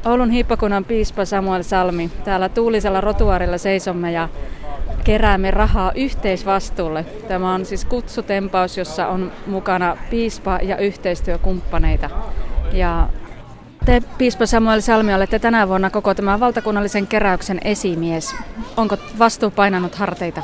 Oulun hiippakunnan piispa Samuel Salmi. Täällä tuulisella rotuaarilla seisomme ja keräämme rahaa yhteisvastuulle. Tämä on siis kutsutempaus, jossa on mukana piispa ja yhteistyökumppaneita. Ja te, piispa Samuel Salmi, olette tänä vuonna koko tämän valtakunnallisen keräyksen esimies. Onko vastuu painanut harteita?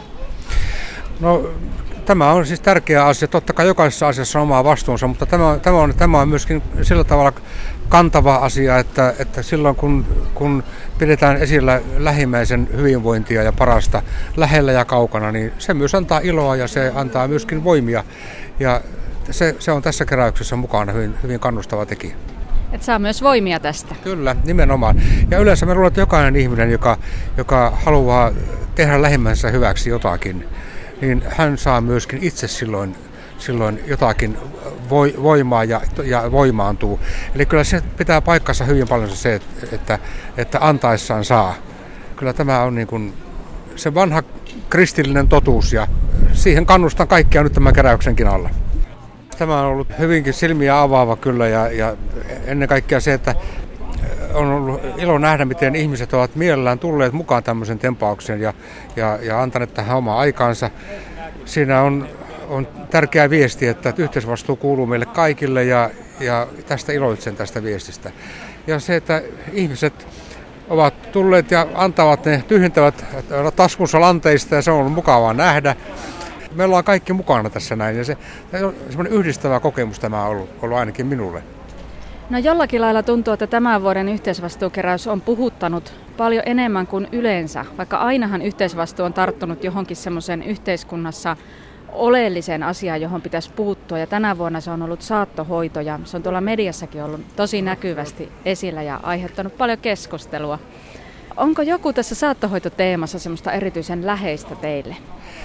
No, tämä on siis tärkeä asia. Totta kai jokaisessa asiassa on oma vastuunsa, mutta tämä on myöskin sillä tavalla kantava asia, että silloin kun pidetään esillä lähimmäisen hyvinvointia ja parasta lähellä ja kaukana, niin se myös antaa iloa ja se antaa myöskin voimia. Ja se on tässä keräyksessä mukana hyvin kannustava tekijä. Et saa myös voimia tästä. Kyllä, nimenomaan. Ja yleensä me luulen, että jokainen ihminen, joka haluaa tehdä lähimmäisensä hyväksi jotakin, niin hän saa myöskin itse silloin jotakin voimaa ja voimaantuu. Eli kyllä se pitää paikkansa hyvin paljon se, että antaessaan saa. Kyllä tämä on niin kuin se vanha kristillinen totuus ja siihen kannustan kaikkia nyt tämän keräyksenkin alla. Tämä on ollut hyvinkin silmiä avaava kyllä ja ennen kaikkea se, että on ollut ilo nähdä, miten ihmiset ovat mielellään tulleet mukaan tämmöisen tempaukseen ja antaneet tähän omaa aikaansa. Siinä on tärkeä viesti, että yhteisvastuu kuuluu meille kaikille ja tästä iloitsen tästä viestistä. Ja se, että ihmiset ovat tulleet ja antavat ne, tyhjentävät taskunsa lanteista ja se on ollut mukavaa nähdä. Me ollaan kaikki mukana tässä näin ja se on semmoinen yhdistävä kokemus tämä on ollut ainakin minulle. No jollakin lailla tuntuu, että tämän vuoden yhteisvastuukeräys on puhuttanut paljon enemmän kuin yleensä, vaikka ainahan yhteisvastuu on tarttunut johonkin semmoisen yhteiskunnassa oleelliseen asiaan, johon pitäisi puuttua. Ja tänä vuonna se on ollut saattohoito ja se on tuolla mediassakin ollut tosi näkyvästi esillä ja aiheuttanut paljon keskustelua. Onko joku tässä saattohoitoteemassa semmoista erityisen läheistä teille?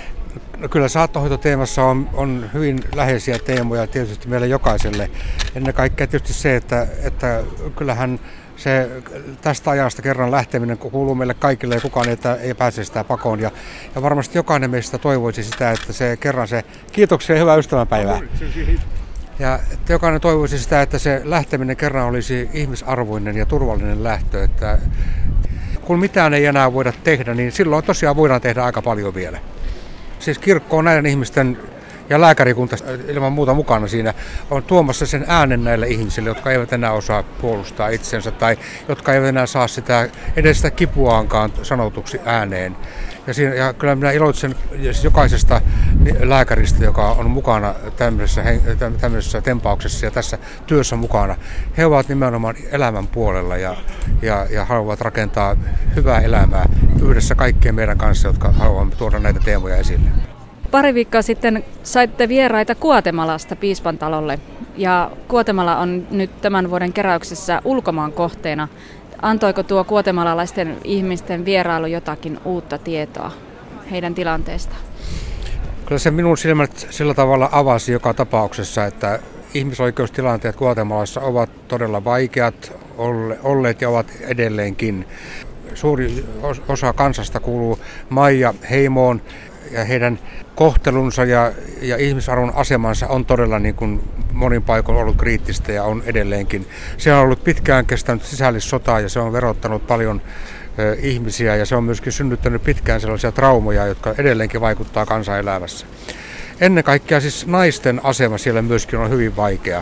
No kyllä saattohoitoteemassa on hyvin läheisiä teemoja tietysti meille jokaiselle. Ennen kaikkea tietysti se, että kyllähän se tästä ajasta kerran lähteminen kuuluu meille kaikille ja kukaan ei pääse sitä pakoon. Ja varmasti jokainen meistä toivoisi sitä, että se kerran se kiitoksia ja hyvää ystävänpäivää. Ja että jokainen toivoisi sitä, että se lähteminen kerran olisi ihmisarvoinen ja turvallinen lähtö. Että kun mitään ei enää voida tehdä, niin silloin tosiaan voidaan tehdä aika paljon vielä. Siis kirkko on näiden ihmisten ja lääkärikunta ilman muuta mukana siinä on tuomassa sen äänen näille ihmisille, jotka eivät enää osaa puolustaa itsensä tai jotka eivät enää saa edes sitä kipuaankaan sanotuksi ääneen. Ja kyllä minä iloitsen jokaisesta lääkäristä, joka on mukana tämmöisessä tempauksessa ja tässä työssä mukana. He ovat nimenomaan elämän puolella ja haluavat rakentaa hyvää elämää yhdessä kaikkien meidän kanssa, jotka haluamme tuoda näitä teemoja esille. Pari viikkoa sitten saitte vieraita Guatemalasta Piispan talolle ja Guatemala on nyt tämän vuoden keräyksessä ulkomaan kohteena. Antoiko tuo guatemalalaisten ihmisten vierailu jotakin uutta tietoa heidän tilanteestaan? Kyllä se minun silmät sillä tavalla avasi joka tapauksessa, että ihmisoikeustilanteet Guatemalassa ovat todella vaikeat olleet ja ovat edelleenkin. Suuri osa kansasta kuuluu Maya-heimoon ja heidän kohtelunsa ja ihmisarvon asemansa on todella niin kuin monin paikoin ollut kriittistä ja on edelleenkin. Se on ollut pitkään kestänyt sisällissotaa ja se on verottanut paljon ihmisiä ja se on myöskin synnyttänyt pitkään sellaisia traumoja, jotka edelleenkin vaikuttaa kansanelämässä. Ennen kaikkea siis naisten asema siellä myöskin on hyvin vaikea.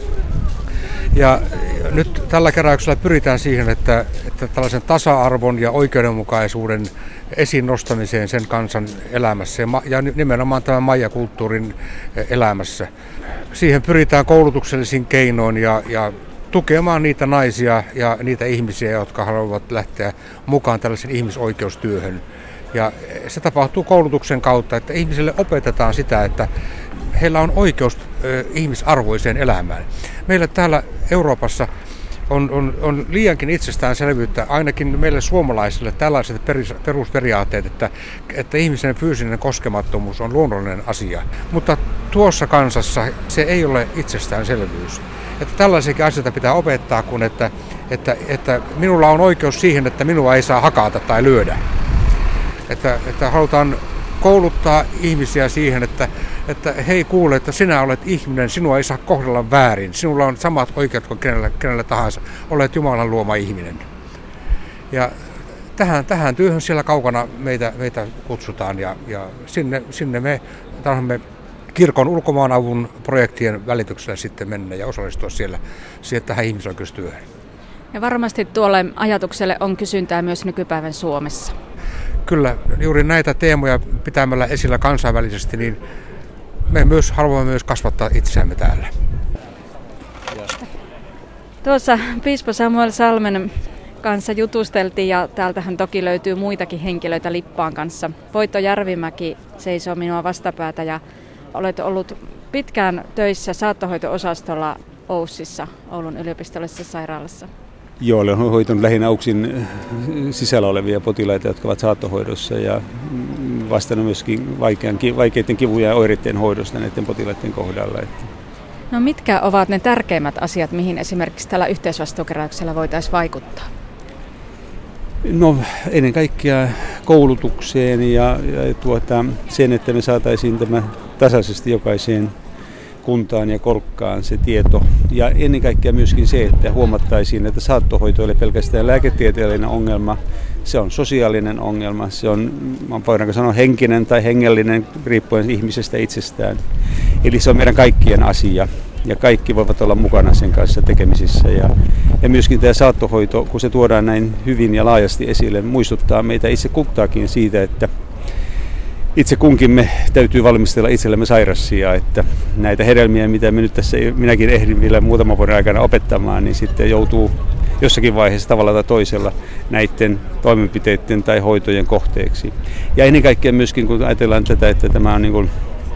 Ja nyt tällä keräyksellä pyritään siihen, että tällaisen tasa-arvon ja oikeudenmukaisuuden esiin nostamiseen sen kansan elämässä ja nimenomaan tämän Maya-kulttuurin elämässä. Siihen pyritään koulutuksellisin keinoin ja tukemaan niitä naisia ja niitä ihmisiä, jotka haluavat lähteä mukaan tällaisen ihmisoikeustyöhön. Ja se tapahtuu koulutuksen kautta, että ihmisille opetetaan sitä, että heillä on oikeus ihmisarvoiseen elämään. Meillä täällä Euroopassa on liiankin itsestäänselvyyttä, ainakin meille suomalaisille tällaiset perusperiaatteet, että ihmisen fyysinen koskemattomuus on luonnollinen asia. Mutta tuossa kansassa se ei ole itsestäänselvyys. Että tällaisiakin asioita pitää opettaa, kun että minulla on oikeus siihen, että minua ei saa hakata tai lyödä. Että halutaan kouluttaa ihmisiä siihen, että hei kuule, että sinä olet ihminen, sinua ei saa kohdella väärin. Sinulla on samat oikeudet kuin kenellä tahansa. Olet Jumalan luoma ihminen. Ja tähän työhön siellä kaukana meitä kutsutaan ja sinne me tahdomme kirkon ulkomaanavun projektien välityksellä sitten mennä ja osallistua siellä tähän ihmisoikeustyöhön. Ja varmasti tuolle ajatukselle on kysyntää myös nykypäivän Suomessa. Kyllä, juuri näitä teemoja pitämällä esillä kansainvälisesti, niin me haluamme myös kasvattaa itseämme täällä. Tuossa piispa Samuel Salmen kanssa jutusteltiin ja täältähän toki löytyy muitakin henkilöitä lippaan kanssa. Voitto Järvimäki seisoo minua vastapäätä ja olet ollut pitkään töissä saattohoito-osastolla OYSissa, Oulun yliopistollisessa sairaalassa. Joo, olen hoitanut lähinnä OYSin sisällä olevia potilaita, jotka ovat saattohoidossa ja vastannut myöskin vaikeiden kivujen ja oireiden hoidosta näiden potilaiden kohdalla. No mitkä ovat ne tärkeimmät asiat, mihin esimerkiksi tällä yhteisvastuukeräyksellä voitaisiin vaikuttaa? No ennen kaikkea koulutukseen ja sen, että me saataisiin tämä tasaisesti jokaiseen kuntaan ja kolkkaan se tieto. Ja ennen kaikkea myöskin se, että huomattaisiin, että saattohoito ei ole pelkästään lääketieteellinen ongelma, se on sosiaalinen ongelma, se on, voidaanko sanoa, henkinen tai hengellinen, riippuen ihmisestä itsestään. Eli se on meidän kaikkien asia ja kaikki voivat olla mukana sen kanssa tekemisissä. Ja myöskin tämä saattohoito, kun se tuodaan näin hyvin ja laajasti esille, muistuttaa meitä itse kuktaakin siitä, että itse kunkin me täytyy valmistella itsellemme sairassia, että näitä hedelmiä, mitä me nyt tässä minäkin ehdin vielä muutaman vuoden aikana opettamaan, niin sitten joutuu jossakin vaiheessa tavalla tai toisella näiden toimenpiteiden tai hoitojen kohteeksi. Ja ennen kaikkea myöskin, kun ajatellaan tätä, että tämä on niin kuin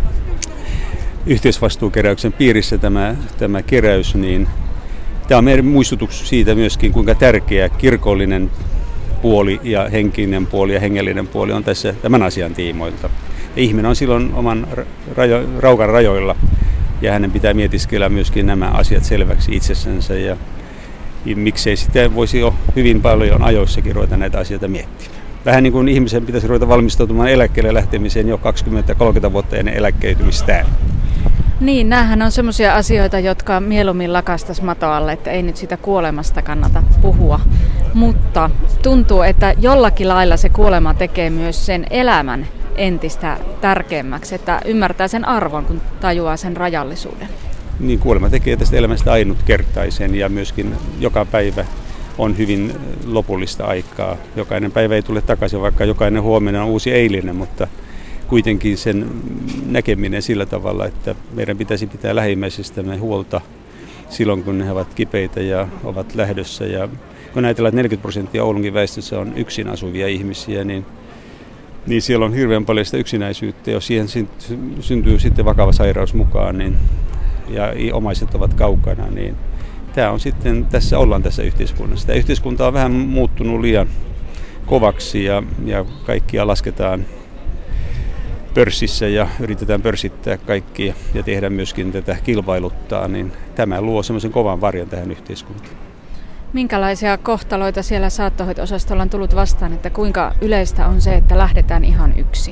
yhteisvastuukeräyksen piirissä tämä keräys, niin tämä on meidän muistutus siitä myöskin, kuinka tärkeä kirkollinen puoli ja henkinen puoli ja hengellinen puoli on tässä tämän asian tiimoilta. Ja ihminen on silloin oman raukan rajoilla ja hänen pitää mietiskellä myöskin nämä asiat selväksi itsessänsä ja miksei sitä voisi jo hyvin paljon ajoissakin ruveta näitä asioita miettimään. Vähän niin kuin ihmisen pitäisi ruveta valmistautumaan eläkkeelle lähtemiseen jo 20-30 vuotta ennen eläkkeytymistään. Niin, näähän on semmoisia asioita, jotka mieluummin lakastaisi matoalle, että ei nyt sitä kuolemasta kannata puhua. Mutta tuntuu, että jollakin lailla se kuolema tekee myös sen elämän entistä tärkeämmäksi, että ymmärtää sen arvon, kun tajuaa sen rajallisuuden. Niin, kuolema tekee tästä elämästä ainutkertaisen ja myöskin joka päivä on hyvin lopullista aikaa. Jokainen päivä ei tule takaisin, vaikka jokainen huomenna on uusi eilinen, mutta kuitenkin sen näkeminen sillä tavalla, että meidän pitäisi pitää lähimmäisistämme huolta silloin, kun he ovat kipeitä ja ovat lähdössä. Ja kun ajatellaan, että 40% Oulunkin väestössä on yksin asuvia ihmisiä, niin siellä on hirveän paljon sitä yksinäisyyttä. Jos siihen syntyy sitten vakava sairaus mukaan ja omaiset ovat kaukana, niin tämä on sitten, tässä ollaan tässä yhteiskunnassa. Tämä yhteiskunta on vähän muuttunut liian kovaksi ja kaikkia lasketaan pörssissä ja yritetään pörssittää kaikkia ja tehdä myöskin tätä kilpailuttaa, niin tämä luo semmoisen kovan varjon tähän yhteiskuntaan. Minkälaisia kohtaloita siellä saattohoito-osastolla on tullut vastaan, että kuinka yleistä on se, että lähdetään ihan yksin?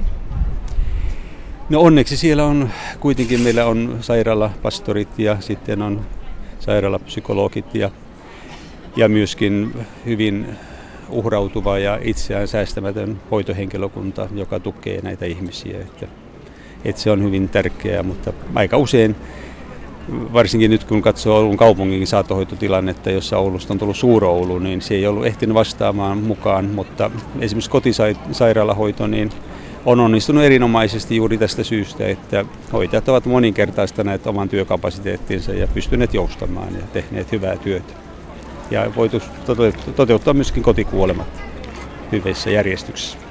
No onneksi siellä on kuitenkin, meillä on sairaalapastorit ja sitten on sairaalapsykologit ja myöskin hyvin uhrautuva ja itseään säästämätön hoitohenkilökunta, joka tukee näitä ihmisiä. Että se on hyvin tärkeää, mutta aika usein, varsinkin nyt kun katsoo Oulun kaupungin saattohoitotilannetta, jossa Oulusta on tullut Suur-Oulu, niin se ei ollut ehtinyt vastaamaan mukaan, mutta esimerkiksi kotisairaalahoito niin on onnistunut erinomaisesti juuri tästä syystä, että hoitajat ovat moninkertaistaneet oman työkapasiteettinsa ja pystyneet joustamaan ja tehneet hyvää työtä. Ja voitu toteuttaa myöskin kotikuolemat hyvässä järjestyksessä.